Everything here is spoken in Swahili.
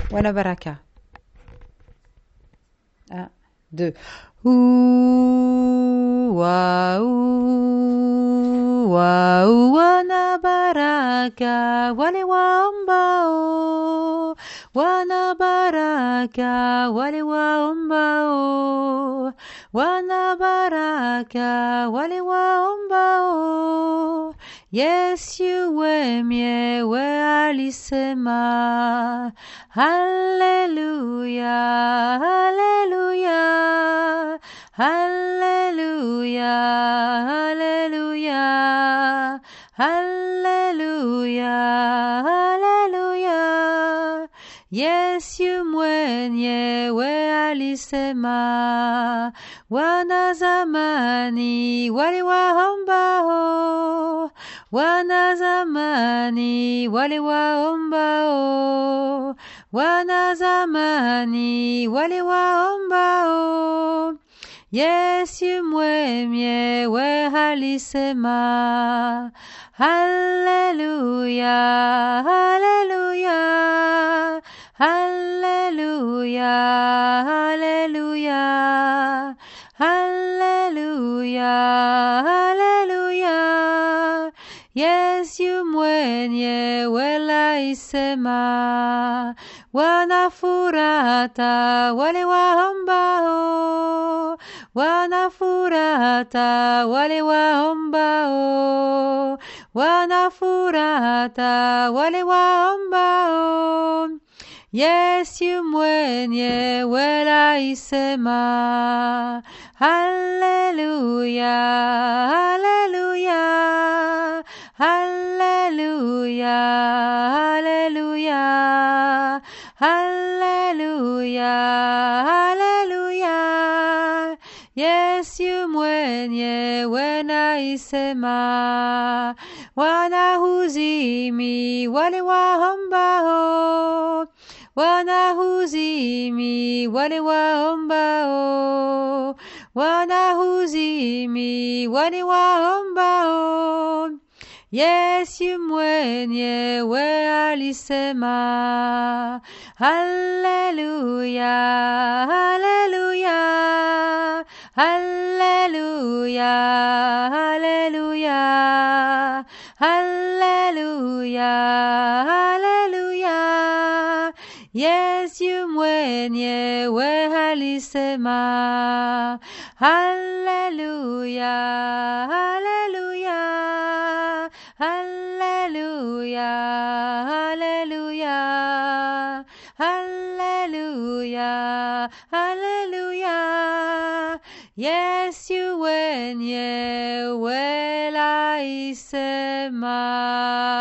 Wana baraka. 1, 2. Ooh, wa, ooh, wa, ooh, wana baraka, wale waombao. Wana baraka, wale waombao. Wana baraka, wale waombao. Yesu mwenyewe alisema, haleluya, haleluya, haleluya, haleluya, haleluya, haleluya. Yesu mwenyewe alisema, wana zamani wale waombao. Wana zamani wale waombao. Wana zamani wale waombao. Yesu mwenyewe alisema, haleluya, haleluya, haleluya, haleluya, haleluya, haleluya. Yesu mwenyewe alisema, wanafurata wale waombao. Wanafurata wale waombao. Wanafurata wale waombao. Yesu mwenyewe alisema, haleluya, haleluya, haleluya, haleluya, haleluya, haleluya. Yesu mwenyewe alisema, wanahuzimi wale waombao. Wanahuzimi wale waombao. Wanahuzimi wale waombao. Yesu mwenyewe alisema, haleluya, haleluya, haleluya, haleluya, haleluya, haleluya. Yesu mwenyewe alisema, haleluya, haleluya, haleluya, haleluya, haleluya, haleluya. Yesu mwenyewe alisema.